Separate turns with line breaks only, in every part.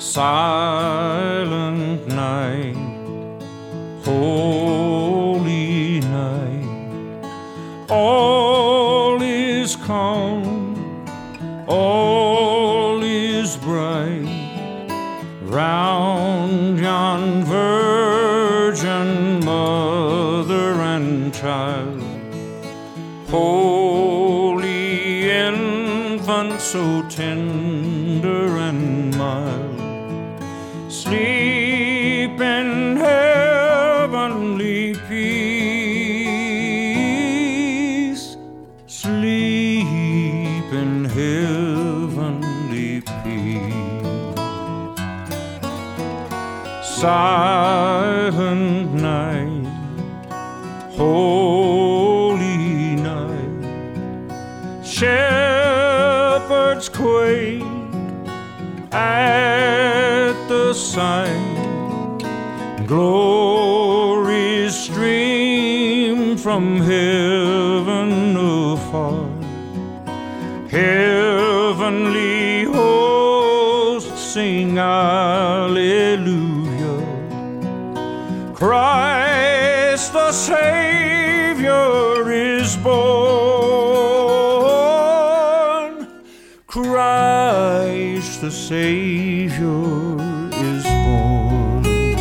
Silent night, holy night, all is calm, all is bright, round yon virgin mother and child, holy infant so tender and mild. Sleep in heavenly peace. Sleep in heavenly peace. Silent night, holy night, shepherds quake at the sight, glories stream from heaven afar, heavenly hosts sing Alleluia. Christ the Savior is born. Christ the Savior is born.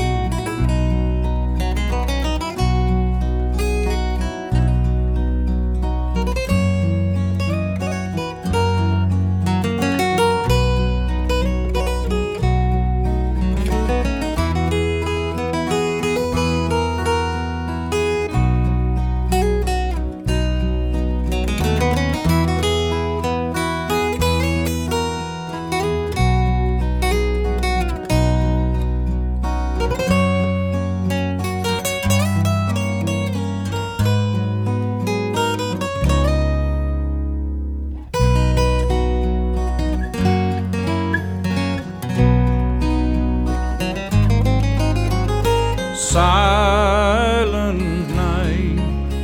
Silent night,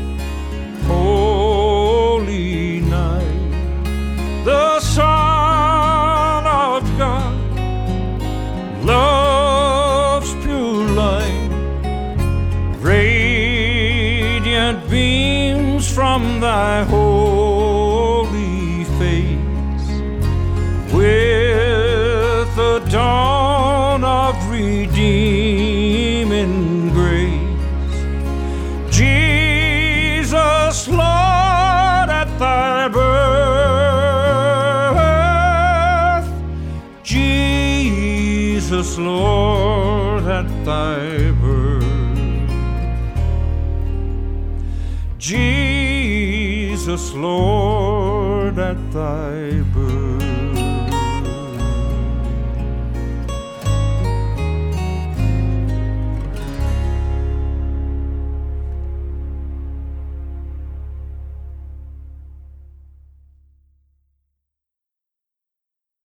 holy night, the Son of God, love's pure light, radiant beams from thy holy face, with the dawn of redeeming grace. Jesus, Lord, at thy birth, Jesus, Lord, at thy birth, Jesus, Lord, at thy birth.